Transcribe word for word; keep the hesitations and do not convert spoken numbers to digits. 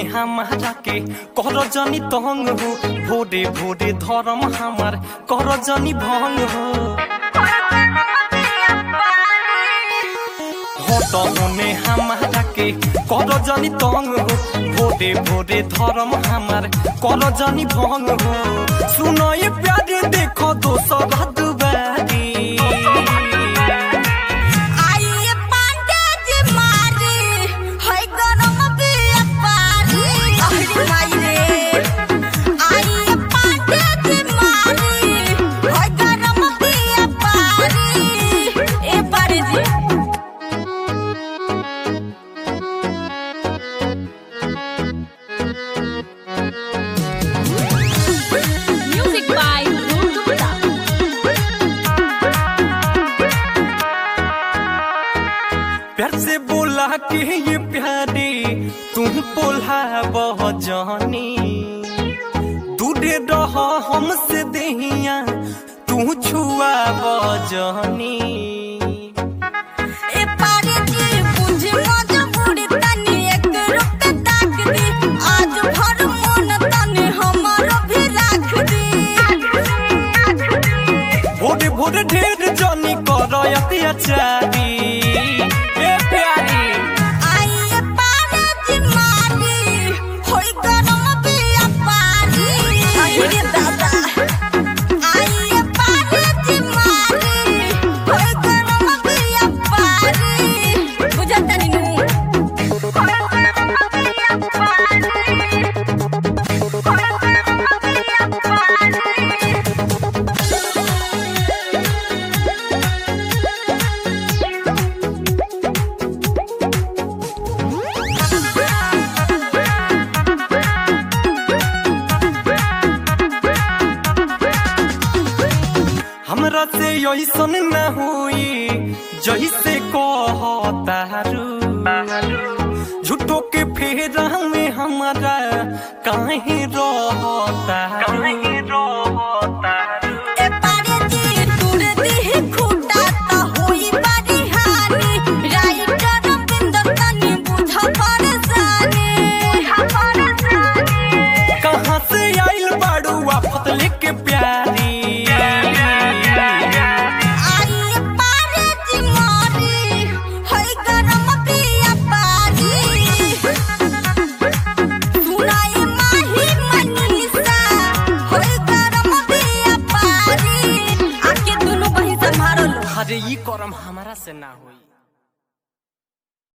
होने हमारा के कर जनी तंग हो भोरे भोरे धर्म हमार कर जनी भंग हो हट होने हमारा के कर जनी तंग हो भोरे भोरे धर्म हमार कर जनी भंग हो सुनो ये प्यारे देखो दोसर दुबारी प्यार से बोला के ये प्यारे तुम बोला बह जानी दूरे रह हमसे देहिया तू छुआ बह जानी भोरे भोरे ढेर जानी कर अत्याचारी हमरा से ऐसन न हुई जैसे कहतारू झूठो के फेरा में हमारा काहे रहतारू कहाँ से आइल बाड़ू आफत लेके प्यारी अरे ई करम हमारा से ना होई।